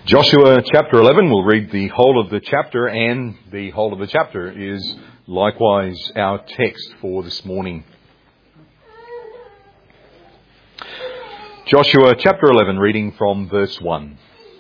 Joshua chapter 11, we'll read the whole of the chapter, and the whole of the chapter is likewise our text for this morning. Joshua chapter 11, reading from verse 1.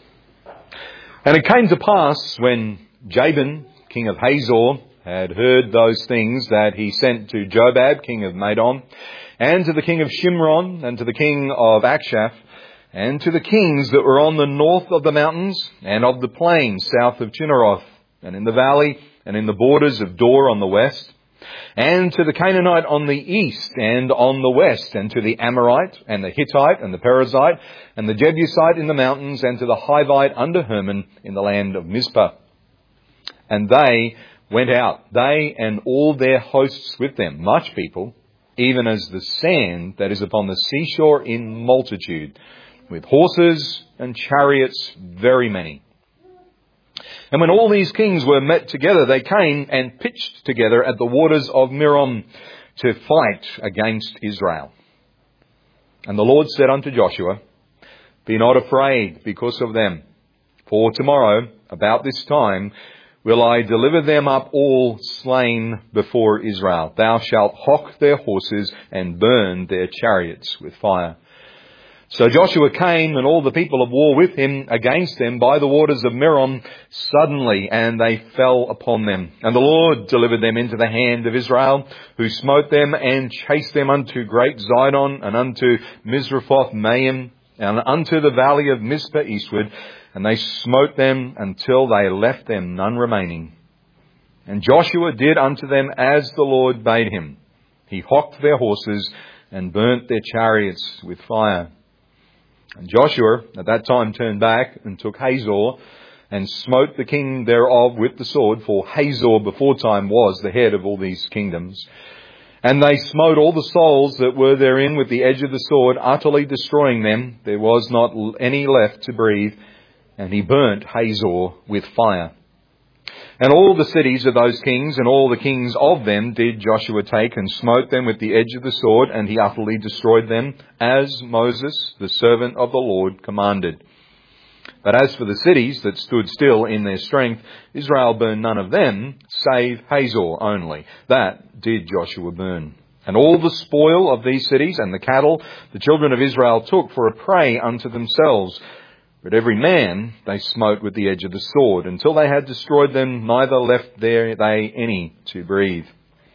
And it came to pass when Jabin, king of Hazor, had heard those things that he sent to Jobab, king of Madon, and to the king of Shimron, and to the king of Akshaph, and to the kings that were on the north of the mountains and of the plain south of Chinneroth, and in the valley and in the borders of Dor on the west, and to the Canaanite on the east and on the west, and to the Amorite and the Hittite and the Perizzite and the Jebusite in the mountains, and to the Hivite under Hermon in the land of Mizpah. And they went out, they and all their hosts with them, much people, even as the sand that is upon the seashore in multitude, with horses and chariots very many. And when all these kings were met together, they came and pitched together at the waters of Merom to fight against Israel. And the Lord said unto Joshua, Be not afraid because of them, for tomorrow, about this time, will I deliver them up all slain before Israel. Thou shalt hock their horses and burn their chariots with fire. So Joshua came and all the people of war with him against them by the waters of Merom suddenly, and they fell upon them. And the Lord delivered them into the hand of Israel, who smote them and chased them unto great Zidon and unto Misrephoth Maim and unto the valley of Mizpah eastward. And they smote them until they left them none remaining. And Joshua did unto them as the Lord bade him. He hocked their horses and burnt their chariots with fire. And Joshua at that time turned back and took Hazor and smote the king thereof with the sword, for Hazor beforetime was the head of all these kingdoms. And they smote all the souls that were therein with the edge of the sword, utterly destroying them. There was not any left to breathe. And he burnt Hazor with fire. And all the cities of those kings and all the kings of them did Joshua take and smote them with the edge of the sword, and he utterly destroyed them, as Moses, the servant of the Lord, commanded. But as for the cities that stood still in their strength, Israel burned none of them, save Hazor only. That did Joshua burn. And all the spoil of these cities and the cattle the children of Israel took for a prey unto themselves. But every man they smote with the edge of the sword, until they had destroyed them, neither left there they any to breathe.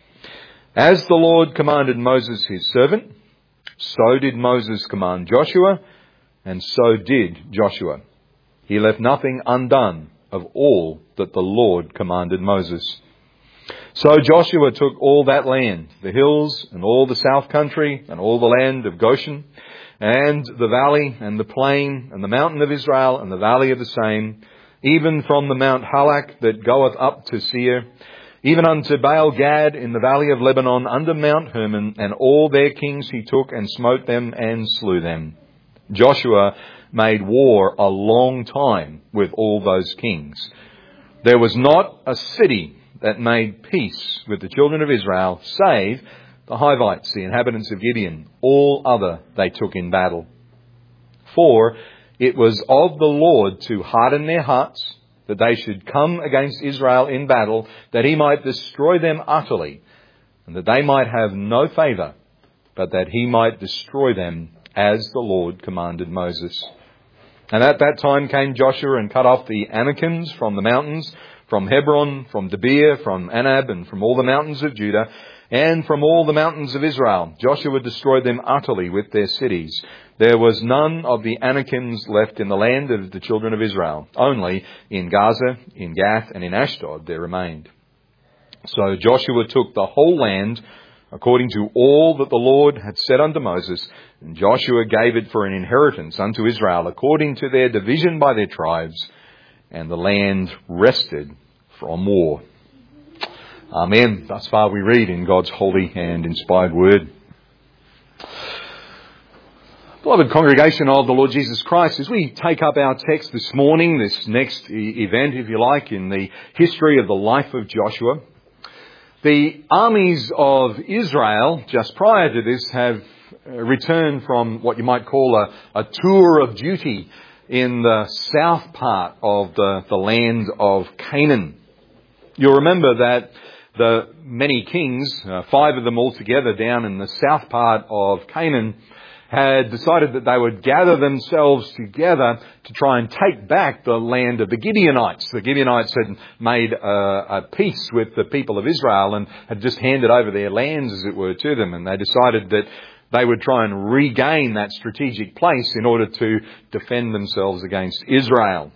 As the Lord commanded Moses his servant, so did Moses command Joshua, and so did Joshua. He left nothing undone of all that the Lord commanded Moses. So Joshua took all that land, the hills and all the south country and all the land of Goshen, and the valley and the plain and the mountain of Israel and the valley of the same, even from the Mount Halak that goeth up to Seir, even unto Baal Gad in the valley of Lebanon under Mount Hermon, and all their kings he took and smote them and slew them. Joshua made war a long time with all those kings. There was not a city that made peace with the children of Israel, save the Hivites, the inhabitants of Gibeon. All other they took in battle. For it was of the Lord to harden their hearts, that they should come against Israel in battle, that he might destroy them utterly, and that they might have no favour, but that he might destroy them as the Lord commanded Moses. And at that time came Joshua and cut off the Anakims from the mountains, from Hebron, from Debir, from Anab, and from all the mountains of Judah, and from all the mountains of Israel. Joshua destroyed them utterly with their cities. There was none of the Anakims left in the land of the children of Israel. Only in Gaza, in Gath, and in Ashdod there remained. So Joshua took the whole land according to all that the Lord had said unto Moses, and Joshua gave it for an inheritance unto Israel according to their division by their tribes, and the land rested from war. Amen. Thus far we read in God's holy and inspired word. Beloved congregation of the Lord Jesus Christ, as we take up our text this morning, this next event, if you like, in the history of the life of Joshua, the armies of Israel, just prior to this, have returned from what you might call a tour of duty in the south part of the land of Canaan. You'll remember that the many kings, 5 of them altogether down in the south part of Canaan, had decided that they would gather themselves together to try and take back the land of the Gibeonites. The Gibeonites had made a peace with the people of Israel and had just handed over their lands, as it were, to them. And they decided that they would try and regain that strategic place in order to defend themselves against Israel.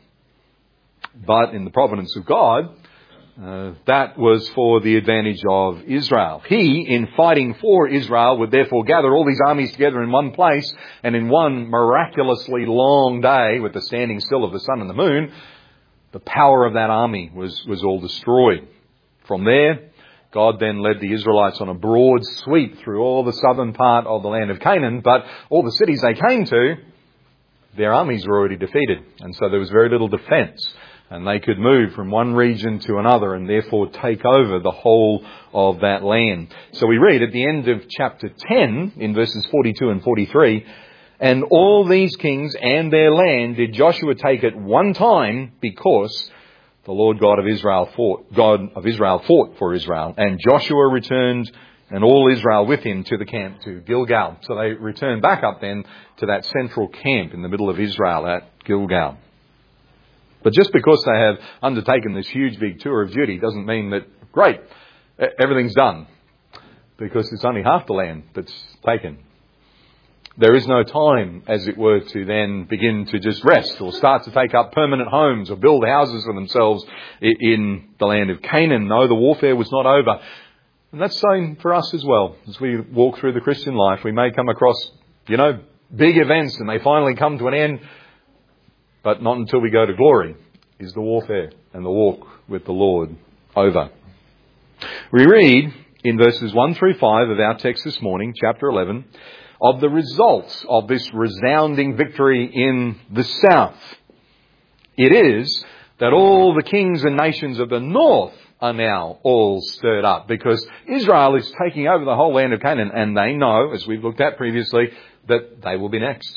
But in the providence of God, that was for the advantage of Israel. He, in fighting for Israel, would therefore gather all these armies together in one place, and in one miraculously long day, with the standing still of the sun and the moon, the power of that army was all destroyed. From there, God then led the Israelites on a broad sweep through all the southern part of the land of Canaan, but all the cities they came to, their armies were already defeated, and so there was very little defence. And they could move from one region to another and therefore take over the whole of that land. So we read at the end of chapter 10, in verses 42 and 43, "And all these kings and their land did Joshua take at one time, because the Lord God of Israel fought for Israel. And Joshua returned, and all Israel with him, to the camp to Gilgal." So they returned back up then to that central camp in the middle of Israel at Gilgal. But just because they have undertaken this huge big tour of duty doesn't mean that, great, everything's done. Because it's only half the land that's taken. There is no time, as it were, to then begin to just rest or start to take up permanent homes or build houses for themselves in the land of Canaan. No, the warfare was not over. And that's the same for us as well. As we walk through the Christian life, we may come across, big events and they finally come to an end. But not until we go to glory is the warfare and the walk with the Lord over. We read in verses 1 through 5 of our text this morning, chapter 11, of the results of this resounding victory in the south. It is that all the kings and nations of the north are now all stirred up, because Israel is taking over the whole land of Canaan, and they know, as we've looked at previously, that they will be next.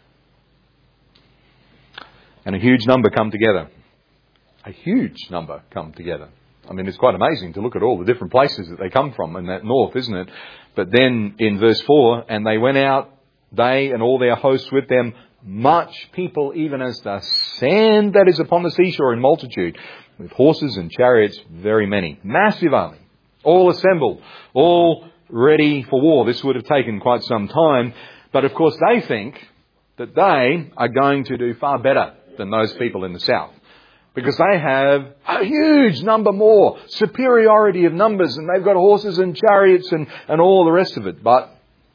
And a huge number come together. A huge number come together. I mean, it's quite amazing to look at all the different places that they come from in that north, isn't it? But then in verse 4, "And they went out, they and all their hosts with them, much people, even as the sand that is upon the seashore in multitude, with horses and chariots, very many." Massive army, all assembled, all ready for war. This would have taken quite some time. But of course they think that they are going to do far better than those people in the south, because they have a huge number more, superiority of numbers, and they've got horses and chariots and all the rest of it. But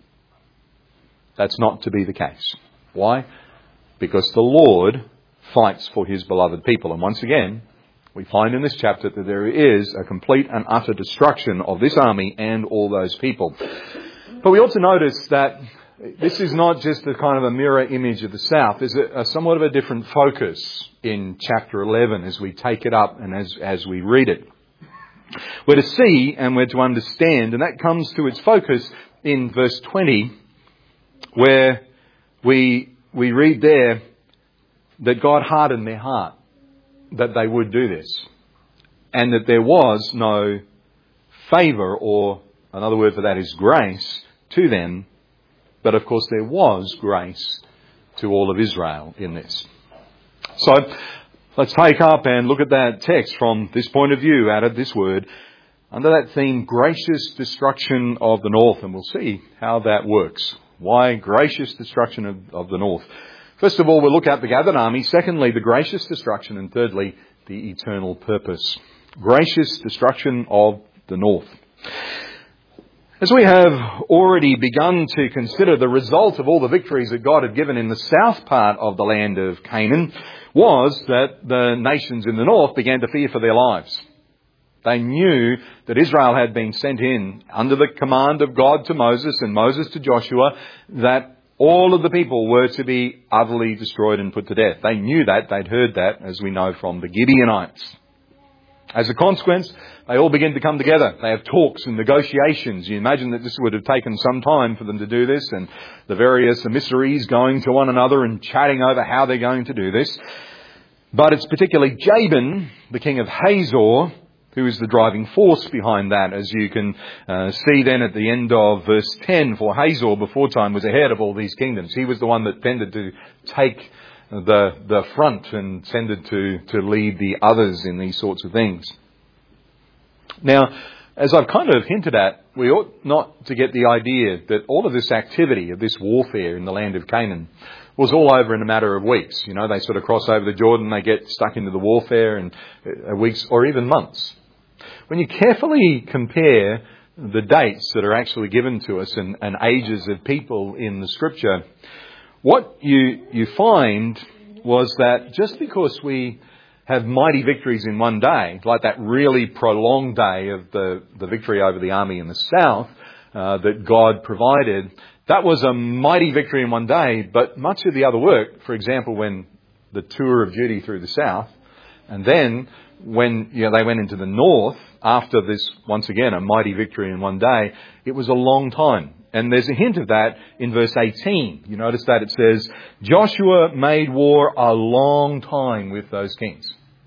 that's not to be the case. Why? Because the Lord fights for his beloved people. And once again, we find in this chapter that there is a complete and utter destruction of this army and all those people. But we ought to notice that this is not just a kind of a mirror image of the south. There's a somewhat of a different focus in chapter 11 as we take it up and as we read it. We're to see and we're to understand, and that comes to its focus in verse 20, where we read there that God hardened their heart, that they would do this, and that there was no favour, or another word for that is grace, to them. But of course there was grace to all of Israel in this. So let's take up and look at that text from this point of view, out of this word, under that theme, gracious destruction of the north. And we'll see how that works. Why gracious destruction of the north? First of all, we'll look at the gathered army. Secondly, the gracious destruction. And thirdly, the eternal purpose. Gracious destruction of the north. As we have already begun to consider, the result of all the victories that God had given in the south part of the land of Canaan was that the nations in the north began to fear for their lives. They knew that Israel had been sent in under the command of God to Moses and Moses to Joshua, that all of the people were to be utterly destroyed and put to death. They knew that. They'd heard that, as we know from the Gibeonites. As a consequence, they all begin to come together. They have talks and negotiations. You imagine that this would have taken some time for them to do this, and the various emissaries going to one another and chatting over how they're going to do this. But it's particularly Jabin, the king of Hazor, who is the driving force behind that, as you can see then at the end of verse 10. For Hazor before time was ahead of all these kingdoms. He was the one that tended to take the front and tended to lead the others in these sorts of things. Now, as I've kind of hinted at, we ought not to get the idea that all of this activity, of this warfare in the land of Canaan, was all over in a matter of weeks. You know, they sort of cross over the Jordan, they get stuck into the warfare in weeks or even months. When you carefully compare the dates that are actually given to us and ages of people in the Scripture, what you find was that just because we have mighty victories in one day, like that really prolonged day of the victory over the army in the south that God provided, that was a mighty victory in one day. But much of the other work, for example, when the tour of duty through the south, and then when they went into the north after this, once again, a mighty victory in one day, it was a long time. And there's a hint of that in verse 18. You notice that it says, Joshua made war a long time with those kings.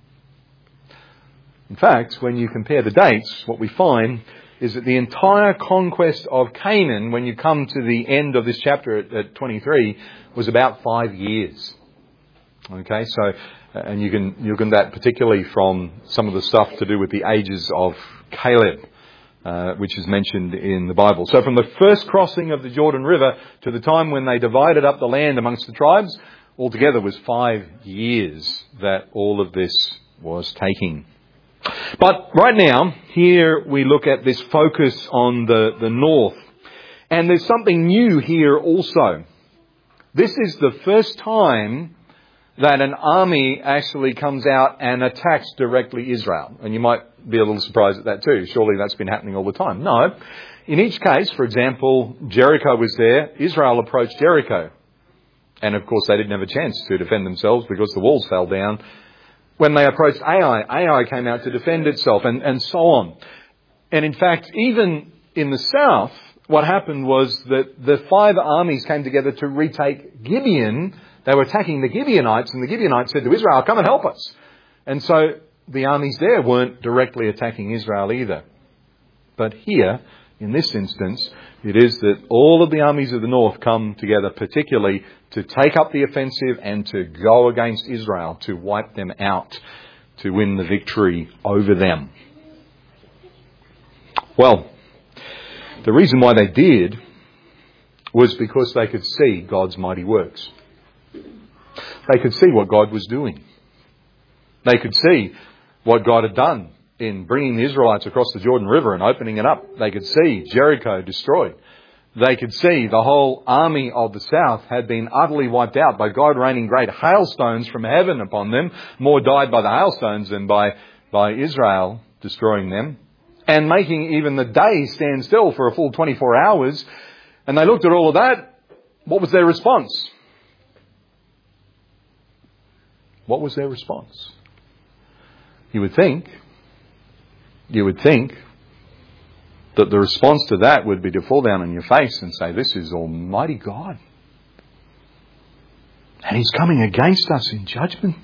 In fact, when you compare the dates, what we find is that the entire conquest of Canaan, when you come to the end of this chapter at 23, was about 5 years. Okay, so, and you can that particularly from some of the stuff to do with the ages of Caleb, which is mentioned in the Bible. So from the first crossing of the Jordan River to the time when they divided up the land amongst the tribes, altogether was 5 years that all of this was taking. But right now, here we look at this focus on the north. And there's something new here also. This is the first time that an army actually comes out and attacks directly Israel. And you might be a little surprised at that too. Surely that's been happening all the time. No. In each case, for example, Jericho was there. Israel approached Jericho. And of course they didn't have a chance to defend themselves because the walls fell down. When they approached Ai, Ai came out to defend itself, and so on. And in fact, even in the south, what happened was that the 5 armies came together to retake Gibeon. They were attacking the Gibeonites, and the Gibeonites said to Israel, come and help us. And so the armies there weren't directly attacking Israel either. But here, in this instance, it is that all of the armies of the north come together particularly to take up the offensive and to go against Israel, to wipe them out, to win the victory over them. Well, the reason why they did was because they could see God's mighty works. They could see what God was doing. They could see what God had done in bringing the Israelites across the Jordan River and opening it up. They could see Jericho destroyed. They could see the whole army of the south had been utterly wiped out by God raining great hailstones from heaven upon them. More died by the hailstones than by Israel destroying them. And making even the day stand still for a full 24 hours. And they looked at all of that. What was their response? What was their response? You would think that the response to that would be to fall down on your face and say, this is Almighty God. And He's coming against us in judgment.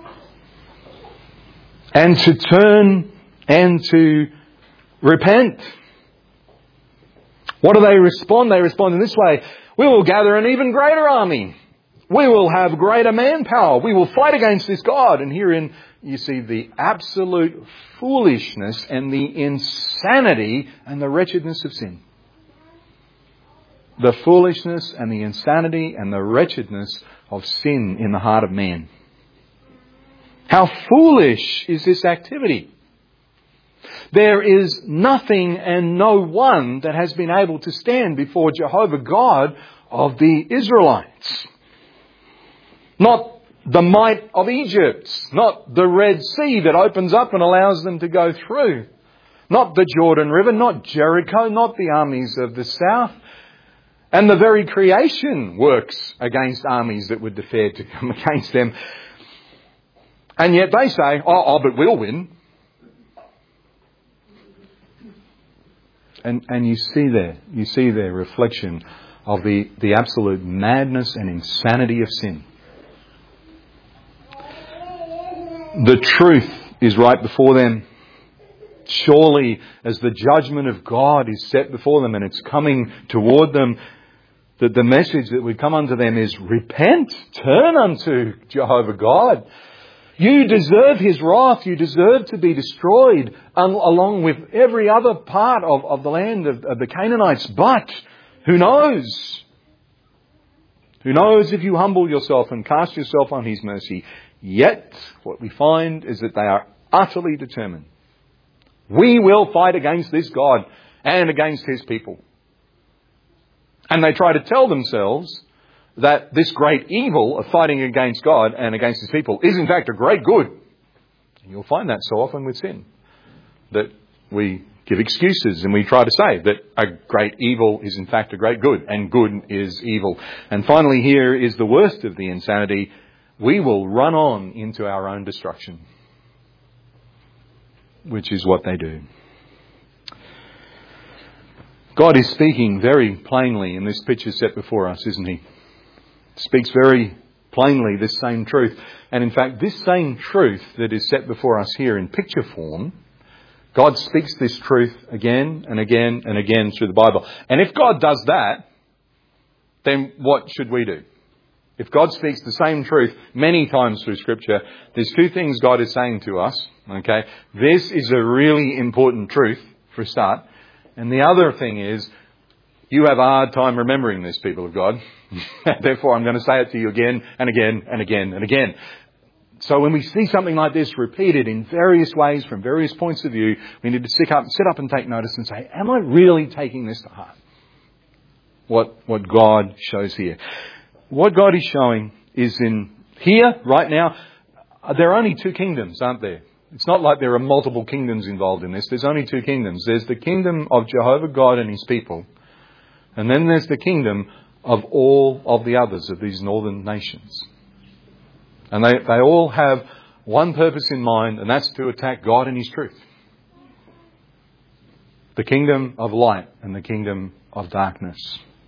And to turn and to repent. What do they respond? They respond in this way: we will gather an even greater army. We will have greater manpower. We will fight against this God. And herein you see the absolute foolishness and the insanity and the wretchedness of sin. The foolishness and the insanity and the wretchedness of sin in the heart of man. How foolish is this activity? There is nothing and no one that has been able to stand before Jehovah God of the Israelites. Not the might of Egypt, not the Red Sea that opens up and allows them to go through, not the Jordan River, not Jericho, not the armies of the south. And the very creation works against armies that would dare to come against them. And yet they say, but we'll win. And you see there reflection of the absolute madness and insanity of sin. The truth is right before them. Surely, as the judgment of God is set before them and it's coming toward them, that the message that would come unto them is, repent, turn unto Jehovah God. You deserve His wrath. You deserve to be destroyed along with every other part of the land of the Canaanites. But who knows? Who knows if you humble yourself and cast yourself on His mercy? Yet, what we find is that they are utterly determined. We will fight against this God and against His people. And they try to tell themselves that this great evil of fighting against God and against His people is in fact a great good. And you'll find that so often with sin, that we give excuses and we try to say that a great evil is in fact a great good and good is evil. And finally, here is the worst of the insanity. We will run on into our own destruction, which is what they do. God is speaking very plainly in this picture set before us, isn't He? Speaks very plainly this same truth. And in fact, this same truth that is set before us here in picture form, God speaks this truth again and again and again through the Bible. And if God does that, then what should we do? If God speaks the same truth many times through Scripture, there's two things God is saying to us. Okay, this is a really important truth for a start. And the other thing is, you have a hard time remembering this, people of God. Therefore, I'm going to say it to you again and again and again and again. So when we see something like this repeated in various ways from various points of view, we need to sit up and take notice and say, am I really taking this to heart? What God shows here. What God is showing is in here, right now, there are only two kingdoms, aren't there? It's not like there are multiple kingdoms involved in this. There's only two kingdoms. There's the kingdom of Jehovah God and His people. And then there's the kingdom of all of the others, of these northern nations. And they all have one purpose in mind, and that's to attack God and His truth. The kingdom of light and the kingdom of darkness.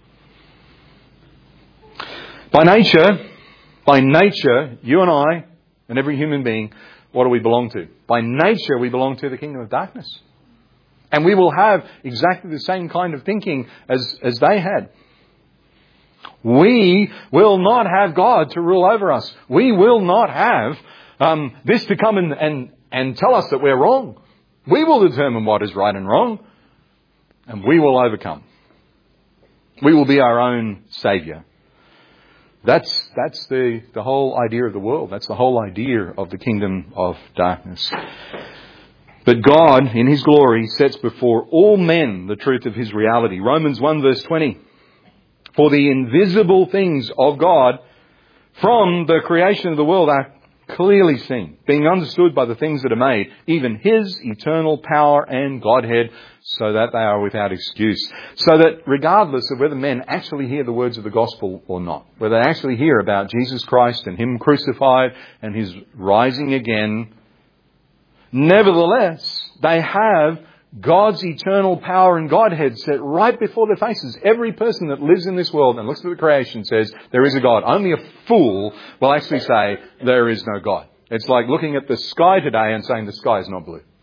By nature, you and I and every human being, what do we belong to? By nature, we belong to the kingdom of darkness. And we will have exactly the same kind of thinking as they had. We will not have God to rule over us. We will not have this to come and tell us that we're wrong. We will determine what is right and wrong. And we will overcome. We will be our own saviour. That's the whole idea of the world. That's the whole idea of the kingdom of darkness. But God, in His glory, sets before all men the truth of His reality. Romans 1 verse 20. For the invisible things of God from the creation of the world are clearly seen, being understood by the things that are made, even His eternal power and Godhead, so that they are without excuse. So that regardless of whether men actually hear the words of the gospel or not, whether they actually hear about Jesus Christ and Him crucified and His rising again, nevertheless, they have God's eternal power and Godhead set right before their faces. Every person that lives in this world and looks at the creation says, there is a God. Only a fool will actually say, there is no God. It's like looking at the sky today and saying the sky is not blue.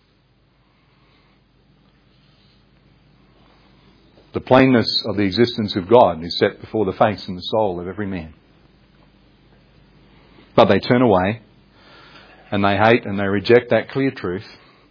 The plainness of the existence of God is set before the face and the soul of every man. But they turn away and they hate and they reject that clear truth,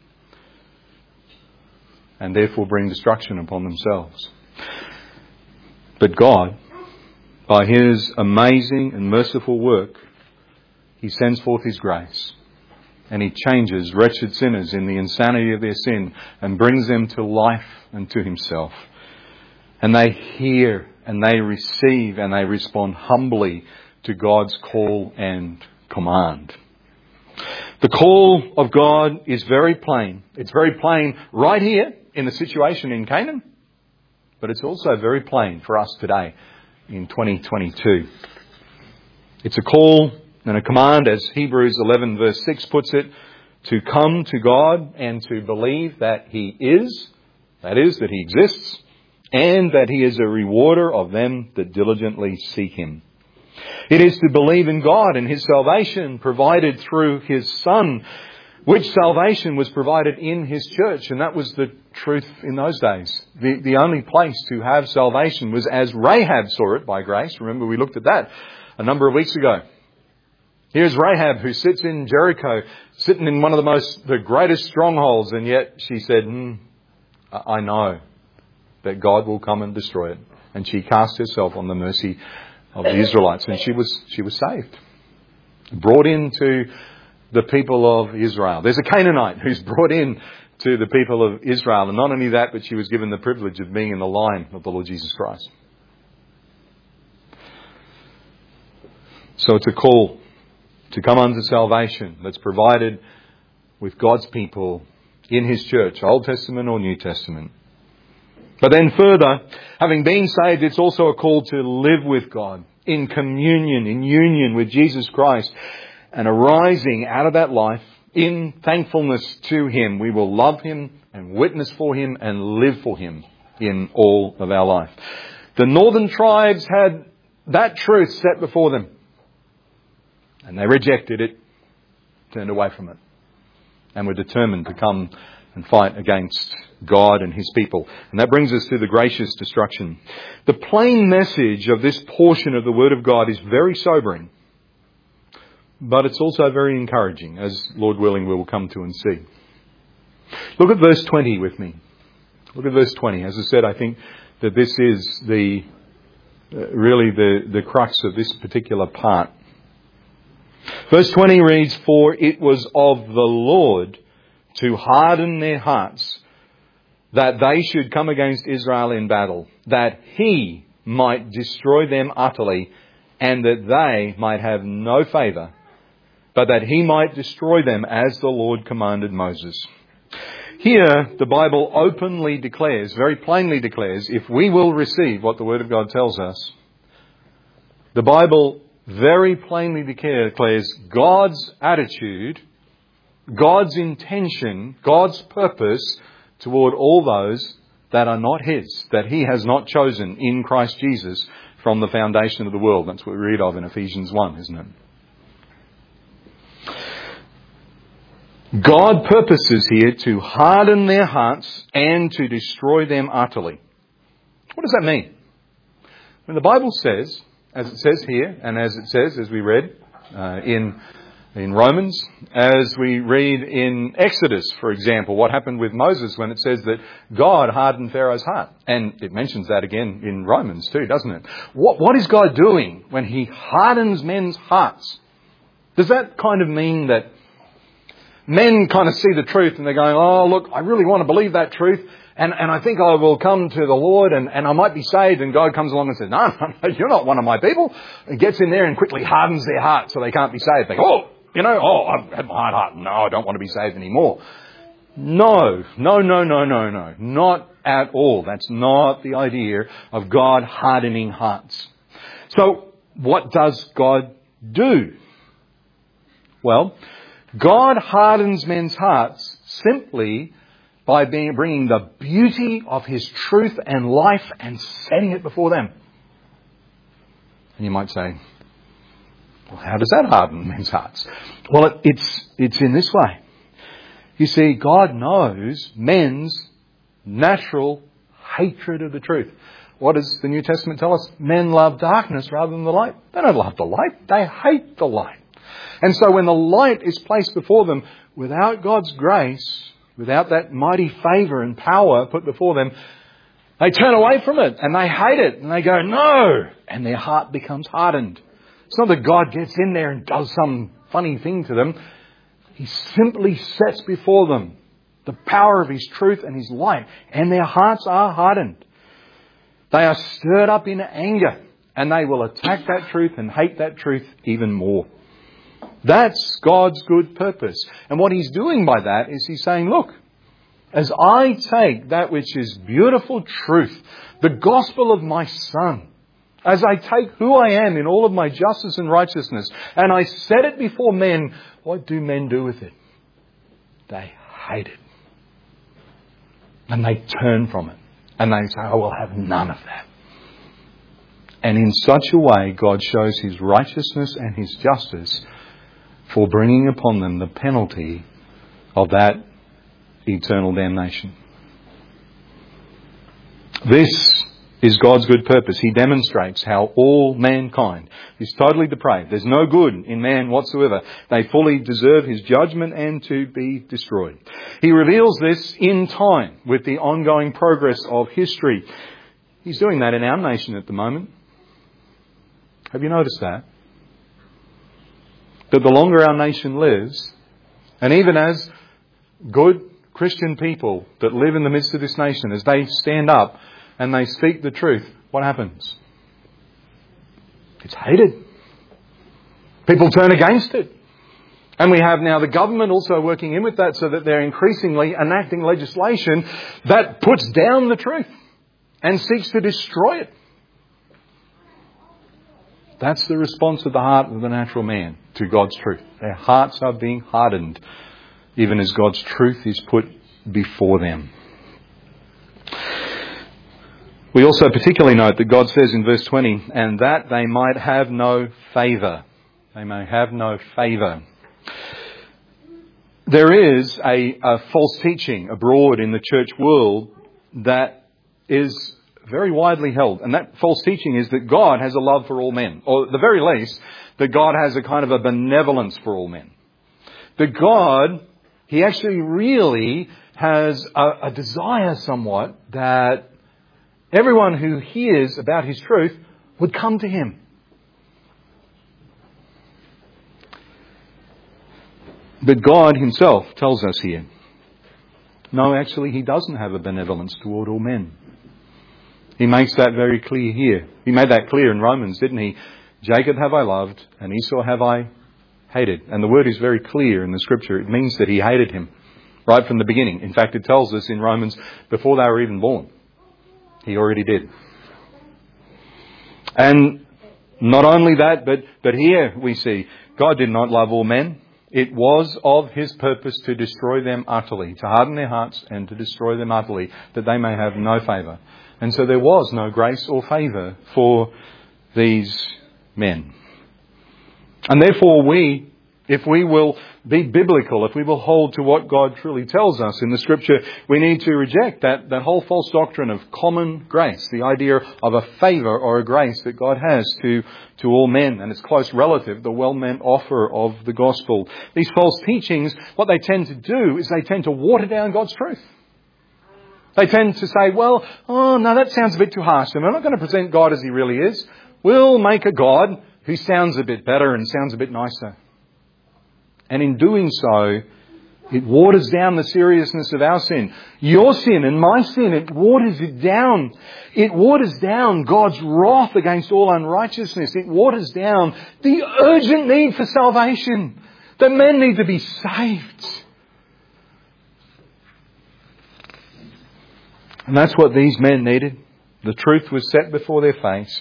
and therefore bring destruction upon themselves. But God, by His amazing and merciful work, He sends forth His grace. And He changes wretched sinners in the insanity of their sin and brings them to life and to Himself. And they hear and they receive and they respond humbly to God's call and command. The call of God is very plain. It's very plain right here in the situation in Canaan, but it's also very plain for us today in 2022. It's a call and a command, as Hebrews 11 verse 6 puts it, to come to God and to believe that He is That is, that He exists, and that He is a rewarder of them that diligently seek Him. It is to believe in God and His salvation provided through His Son, which salvation was provided in His church. And that was the truth in those days. The only place to have salvation was as Rahab saw it by grace. Remember, we looked at that a number of weeks ago. Here's Rahab, who sits in Jericho, sitting in one of the greatest strongholds, and yet she said, I know that God will come and destroy it. And she cast herself on the mercy of the Israelites, and she was saved. Brought into the people of Israel. There's a Canaanite who's brought in to the people of Israel, and not only that, but she was given the privilege of being in the line of the Lord Jesus Christ. So it's a call to come unto salvation that's provided with God's people in His church, Old Testament or New Testament. But then further, having been saved, it's also a call to live with God in communion, in union with Jesus Christ, and arising out of that life in thankfulness to Him. We will love Him and witness for Him and live for Him in all of our life. The northern tribes had that truth set before them, and they rejected it, turned away from it, and were determined to come and fight against God and His people. And that brings us to the gracious destruction. The plain message of this portion of the Word of God is very sobering, but it's also very encouraging, as Lord willing we will come to and see. Look at verse 20 with me. Look at verse 20. As I said, I think that this is really the crux of this particular part. Verse 20 reads, "For it was of the Lord to harden their hearts, that they should come against Israel in battle, that He might destroy them utterly, and that they might have no favour, but that He might destroy them as the Lord commanded Moses." Here, the Bible openly declares, very plainly declares, if we will receive what the Word of God tells us, the Bible very plainly declares God's attitude, God's intention, God's purpose toward all those that are not His, that He has not chosen in Christ Jesus from the foundation of the world. That's what we read of in Ephesians 1, isn't it? God purposes here to harden their hearts and to destroy them utterly. What does that mean? When the Bible says, as it says here, and as it says, as we read in Romans, as we read in Exodus, for example, what happened with Moses when it says that God hardened Pharaoh's heart. And it mentions that again in Romans too, doesn't it? What is God doing when He hardens men's hearts? Does that kind of mean that men kind of see the truth and they're going, oh, look, I really want to believe that truth, and I think I will come to the Lord and I might be saved, and God comes along and says, no, you're not one of my people, and gets in there and quickly hardens their heart so they can't be saved. They go, I've had my heart. No, I don't want to be saved anymore. No. Not at all. That's not the idea of God hardening hearts. So what does God do? Well, God hardens men's hearts simply by bringing the beauty of His truth and life and setting it before them. And you might say, well, how does that harden men's hearts? Well, it's in this way. You see, God knows men's natural hatred of the truth. What does the New Testament tell us? Men love darkness rather than the light. They don't love the light. They hate the light. And so when the light is placed before them, without God's grace, without that mighty favour and power put before them, they turn away from it and they hate it and they go, no, and their heart becomes hardened. It's not that God gets in there and does some funny thing to them. He simply sets before them the power of His truth and His light, and their hearts are hardened. They are stirred up in anger, and they will attack that truth and hate that truth even more. That's God's good purpose. And what He's doing by that is He's saying, look, as I take that which is beautiful truth, the gospel of my Son, as I take who I am in all of my justice and righteousness, and I set it before men, what do men do with it? They hate it. And they turn from it. And they say, "Oh, we'll have none of that." And in such a way, God shows His righteousness and His justice for bringing upon them the penalty of that eternal damnation. This is God's good purpose. He demonstrates how all mankind is totally depraved. There's no good in man whatsoever. They fully deserve His judgment and to be destroyed. He reveals this in time with the ongoing progress of history. He's doing that in our nation at the moment. Have you noticed that? That the longer our nation lives, and even as good Christian people that live in the midst of this nation, as they stand up and they speak the truth, what happens? It's hated. People turn against it. And we have now the government also working in with that, so that they're increasingly enacting legislation that puts down the truth and seeks to destroy it. That's the response of the heart of the natural man to God's truth. Their hearts are being hardened, even as God's truth is put before them. We also particularly note that God says in verse 20, "And that they might have no favour." They may have no favour. There is a false teaching abroad in the church world that is very widely held. And that false teaching is that God has a love for all men. Or at the very least, that God has a kind of a benevolence for all men. That God, He actually really has a desire somewhat that everyone who hears about His truth would come to Him. But God Himself tells us here, no, actually He doesn't have a benevolence toward all men. He makes that very clear here. He made that clear in Romans, didn't He? "Jacob have I loved, and Esau have I hated." And the word is very clear in the Scripture. It means that He hated him right from the beginning. In fact, it tells us in Romans, before they were even born, He already did. And not only that, but here we see God did not love all men. It was of His purpose to destroy them utterly, to harden their hearts and to destroy them utterly, that they may have no favour. And so there was no grace or favour for these men. And therefore we, if we will be biblical, if we will hold to what God truly tells us in the Scripture, we need to reject that whole false doctrine of common grace, the idea of a favour or a grace that God has to all men and its close relative, the well-meant offer of the gospel. These false teachings, what they tend to do is they tend to water down God's truth. They tend to say, well, oh no, that sounds a bit too harsh, and we're not going to present God as He really is. We'll make a God who sounds a bit better and sounds a bit nicer. And in doing so, it waters down the seriousness of our sin. Your sin and my sin, it waters it down. It waters down God's wrath against all unrighteousness. It waters down the urgent need for salvation. That men need to be saved. And that's what these men needed. The truth was set before their face.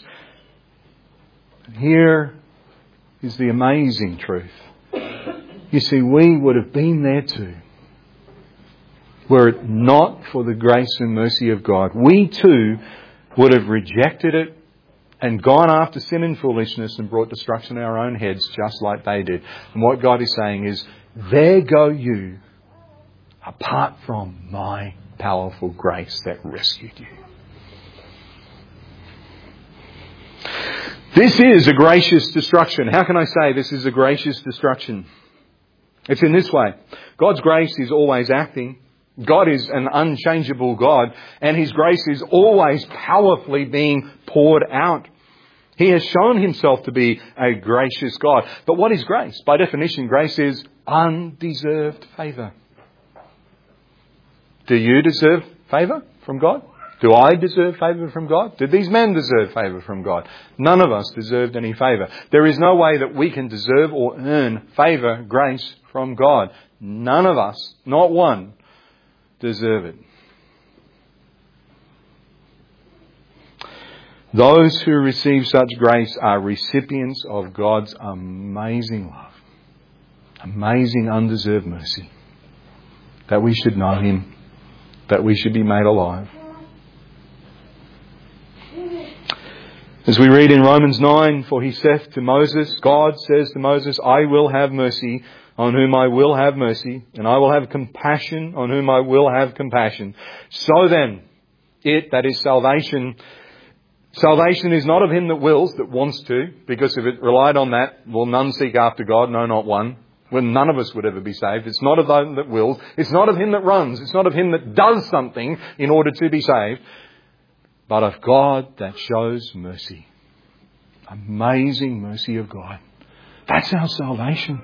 Here is the amazing truth. You see, we would have been there too, were it not for the grace and mercy of God. We too would have rejected it and gone after sin and foolishness and brought destruction on our own heads just like they did. And what God is saying is, there go you, apart from my powerful grace that rescued you. This is a gracious destruction. How can I say this is a gracious destruction? It's in this way. God's grace is always acting. God is an unchangeable God, and His grace is always powerfully being poured out. He has shown Himself to be a gracious God. But what is grace? By definition, grace is undeserved favour. Do you deserve favour from God? Do I deserve favour from God? Did these men deserve favour from God? None of us deserved any favour. There is no way that we can deserve or earn favour, grace from God. None of us, not one, deserve it. Those who receive such grace are recipients of God's amazing love, amazing undeserved mercy, that we should know Him that we should be made alive. As we read in Romans 9, for he saith to Moses, God says to Moses, I will have mercy on whom I will have mercy, and I will have compassion on whom I will have compassion. So then, that is salvation is not of him that wills, that wants to, because if it relied on that, will none seek after God, no, not one. Well, none of us would ever be saved. It's not of them that wills. It's not of him that runs. It's not of him that does something in order to be saved, but of God that shows mercy. Amazing mercy of God. That's our salvation.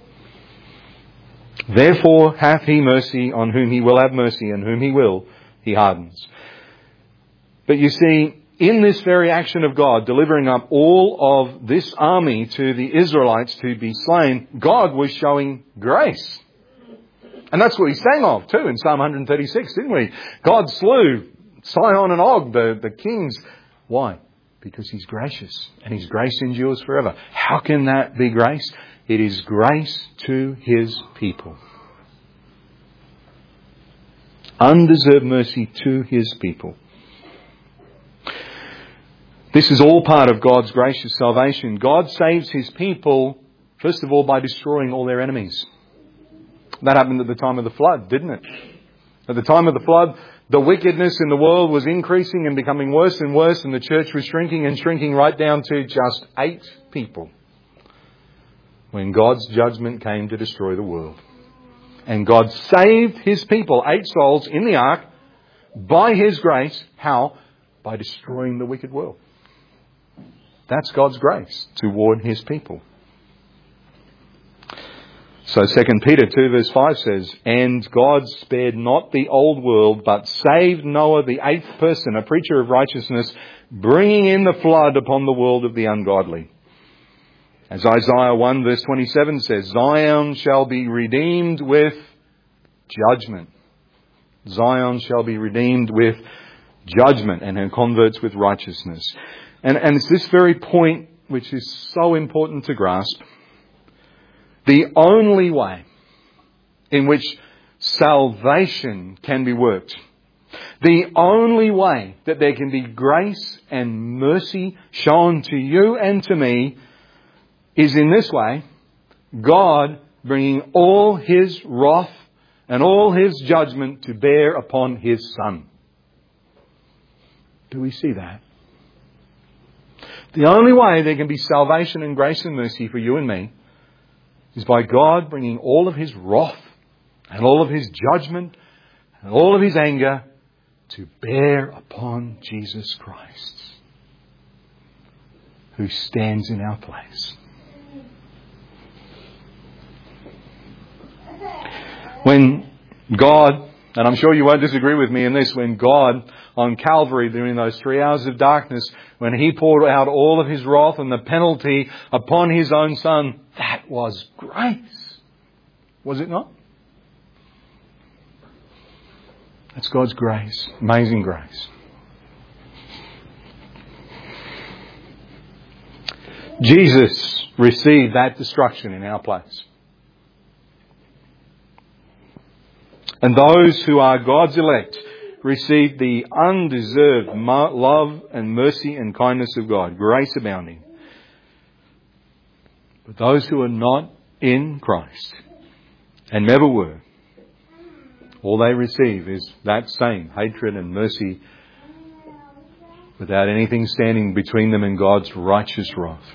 Therefore hath he mercy on whom he will have mercy, and whom he will, he hardens. But you see, in this very action of God, delivering up all of this army to the Israelites to be slain, God was showing grace. And that's what we sang of too in Psalm 136, didn't we? God slew Sihon and Og, the kings. Why? Because he's gracious, and his grace endures forever. How can that be grace? It is grace to his people. Undeserved mercy to his people. This is all part of God's gracious salvation. God saves his people, first of all, by destroying all their enemies. That happened at the time of the flood, didn't it? At the time of the flood, the wickedness in the world was increasing and becoming worse and worse, and the church was shrinking and shrinking right down to just 8 people when God's judgment came to destroy the world. And God saved his people, 8 souls in the ark, by his grace. How? By destroying the wicked world. That's God's grace toward his people. So 2 Peter 2 verse 5 says, and God spared not the old world, but saved Noah, the 8th person, a preacher of righteousness, bringing in the flood upon the world of the ungodly. As Isaiah 1 verse 27 says, Zion shall be redeemed with judgment. Zion shall be redeemed with judgment, and her converts with righteousness. And it's this very point which is so important to grasp. The only way in which salvation can be worked, the only way that there can be grace and mercy shown to you and to me, is in this way: God bringing all his wrath and all his judgment to bear upon his Son. Do we see that? The only way there can be salvation and grace and mercy for you and me is by God bringing all of his wrath and all of his judgment and all of his anger to bear upon Jesus Christ, who stands in our place. When God, and I'm sure you won't disagree with me in this, when God on Calvary during those 3 hours of darkness, when he poured out all of his wrath and the penalty upon his own Son, that was grace. Was it not? That's God's grace. Amazing grace. Jesus received that destruction in our place. And those who are God's elect receive the undeserved love and mercy and kindness of God, grace abounding. But those who are not in Christ and never were, all they receive is that same hatred and mercy without anything standing between them and God's righteous wrath.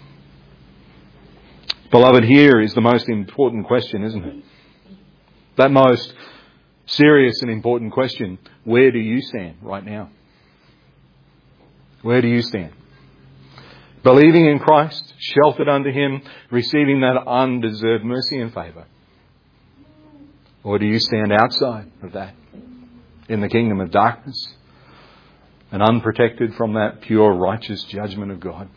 Beloved, here is the most important question, isn't it? That most serious and important question. Where do you stand right now? Where do you stand? Believing in Christ, sheltered under him, receiving that undeserved mercy and favour? Or do you stand outside of that, in the kingdom of darkness, and unprotected from that pure righteous judgment of God?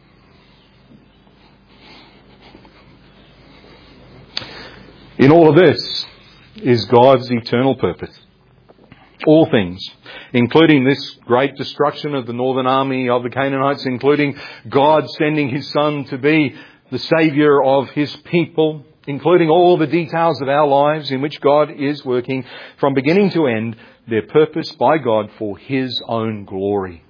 In all of this is God's eternal purpose. All things, including this great destruction of the northern army of the Canaanites, including God sending his Son to be the Saviour of his people, including all the details of our lives in which God is working from beginning to end, they're purposed by God for His own glory.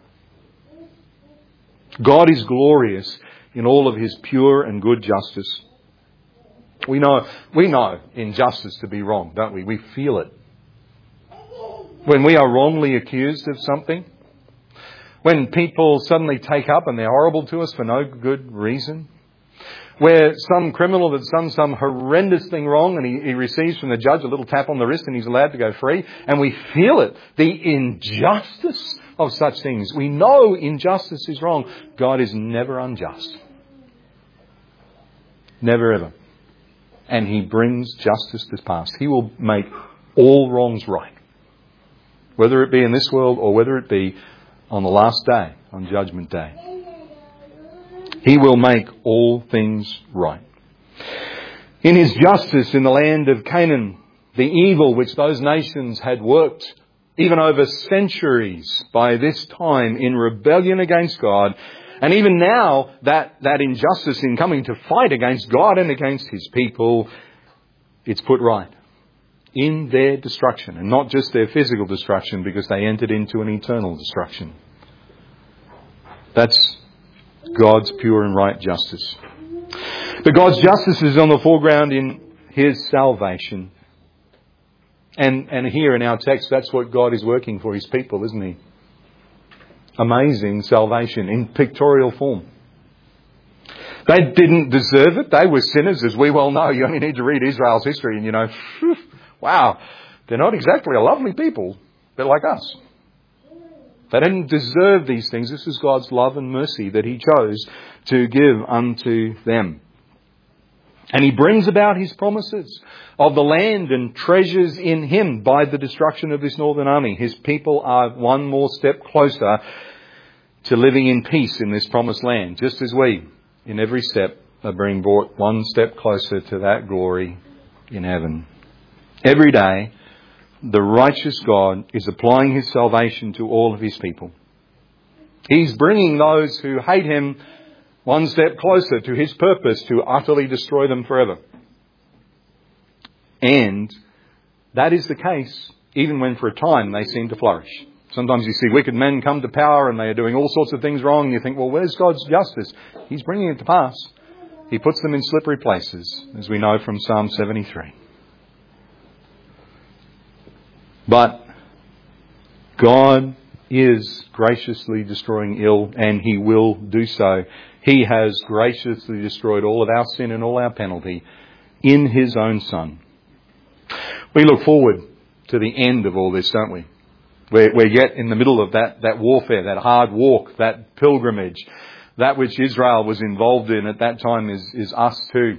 God is glorious in all of His pure and good justice. We know injustice to be wrong, don't we? We feel it. When we are wrongly accused of something, when people suddenly take up and they're horrible to us for no good reason, where some criminal has done some horrendous thing wrong and he receives from the judge a little tap on the wrist and he's allowed to go free, and we feel it, the injustice of such things. We know injustice is wrong. God is never unjust. Never ever. And He brings justice to pass. He will make all wrongs right. Whether it be in this world or whether it be on the last day, on Judgment Day. He will make all things right. In His justice in the land of Canaan, the evil which those nations had worked even over centuries by this time in rebellion against God, and even now that injustice in coming to fight against God and against His people, it's put right in their destruction, and not just their physical destruction, because they entered into an eternal destruction. That's God's pure and right justice. But God's justice is on the foreground in His salvation. And here in our text, that's what God is working for His people, isn't He? Amazing salvation in pictorial form. They didn't deserve it. They were sinners, as we well know. You only need to read Israel's history and you know, wow, they're not exactly a lovely people. They're like us. They didn't deserve these things. This is God's love and mercy that He chose to give unto them. And He brings about His promises of the land and treasures in Him by the destruction of this northern army. His people are one more step closer to living in peace in this promised land, just as we, in every step, are being brought one step closer to that glory in heaven. Every day, the righteous God is applying His salvation to all of His people. He's bringing those who hate Him one step closer to His purpose to utterly destroy them forever. And that is the case even when for a time they seem to flourish. Sometimes you see wicked men come to power and they are doing all sorts of things wrong. And you think, well, where's God's justice? He's bringing it to pass. He puts them in slippery places, as we know from Psalm 73. But God is graciously destroying ill, and He will do so. He has graciously destroyed all of our sin and all our penalty in His own Son. We look forward to the end of all this, don't we? We're yet in the middle of that warfare, that hard walk, that pilgrimage. That which Israel was involved in at that time is us too.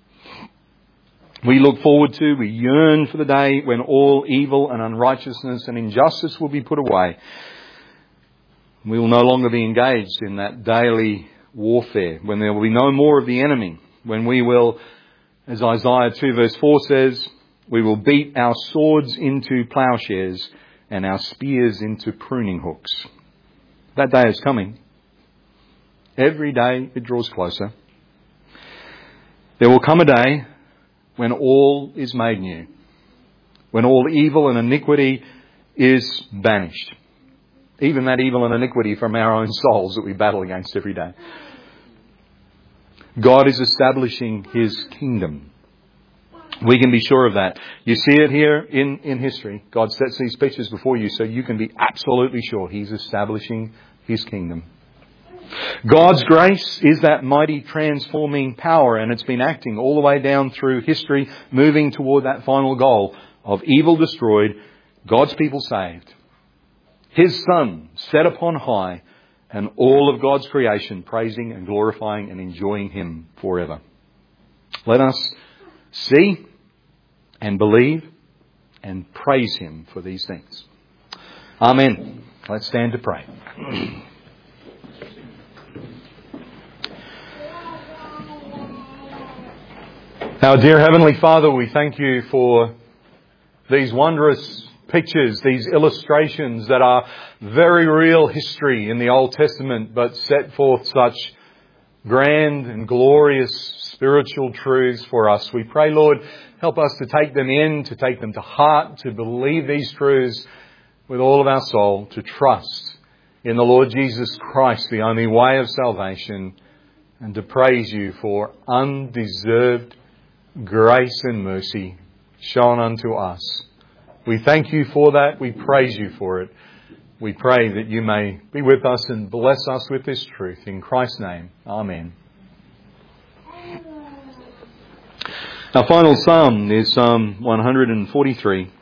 We look forward to, we yearn for the day when all evil and unrighteousness and injustice will be put away. We will no longer be engaged in that daily warfare, when there will be no more of the enemy, when we will, as Isaiah 2 verse 4 says, we will beat our swords into plowshares and our spears into pruning hooks. That day is coming. Every day it draws closer. There will come a day when all is made new, when all evil and iniquity is banished. Even that evil and iniquity from our own souls that we battle against every day. God is establishing His kingdom. We can be sure of that. You see it here in history. God sets these pictures before you so you can be absolutely sure He's establishing His kingdom. God's grace is that mighty transforming power, and it's been acting all the way down through history, moving toward that final goal of evil destroyed, God's people saved, His Son set upon high, and all of God's creation praising and glorifying and enjoying Him forever. Let us see and believe and praise Him for these things. Amen. Let's stand to pray. Our dear Heavenly Father, we thank You for these wondrous pictures, these illustrations that are very real history in the Old Testament, but set forth such grand and glorious spiritual truths for us. We pray, Lord, help us to take them in, to take them to heart, to believe these truths with all of our soul, to trust in the Lord Jesus Christ, the only way of salvation, and to praise you for undeserved grace and mercy shown unto us. We thank you for that. We praise you for it. We pray that you may be with us and bless us with this truth. In Christ's name, amen. Our final psalm is Psalm 143.